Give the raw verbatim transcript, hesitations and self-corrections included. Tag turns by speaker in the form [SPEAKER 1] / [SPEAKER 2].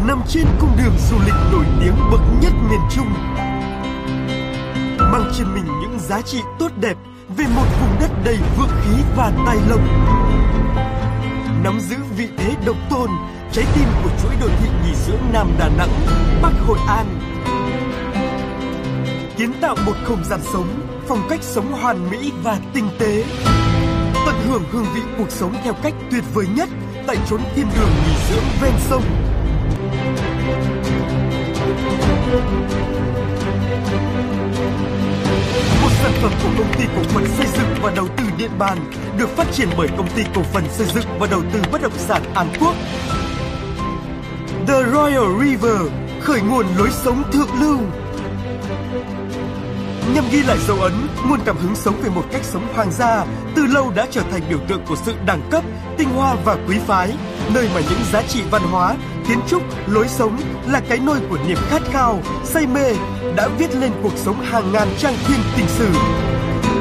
[SPEAKER 1] nằm trên cung đường du lịch nổi tiếng bậc nhất miền Trung, mang trên mình những giá trị tốt đẹp về một vùng đất đầy vượng khí và tài lộc, nắm giữ vị thế độc tôn, trái tim của chuỗi đô thị nghỉ dưỡng Nam Đà Nẵng, Bắc Hội An, kiến tạo một không gian sống, phong cách sống hoàn mỹ và tinh tế, tận hưởng hương vị cuộc sống theo cách tuyệt vời nhất tại chốn thiên đường nghỉ dưỡng ven sông. Một sản phẩm của công ty cổ phần xây dựng và đầu tư Điện Bàn được phát triển bởi công ty cổ phần xây dựng và đầu tư bất động sản An Quốc. The Royal River, khởi nguồn lối sống thượng lưu. Nhằm ghi lại dấu ấn, nguồn cảm hứng sống về một cách sống hoàng gia, từ lâu đã trở thành biểu tượng của sự đẳng cấp, tinh hoa và quý phái, nơi mà những giá trị văn hóa, kiến trúc, lối sống là cái nôi của niềm khát khao, say mê đã viết lên cuộc sống hàng ngàn trang thiên tình sử.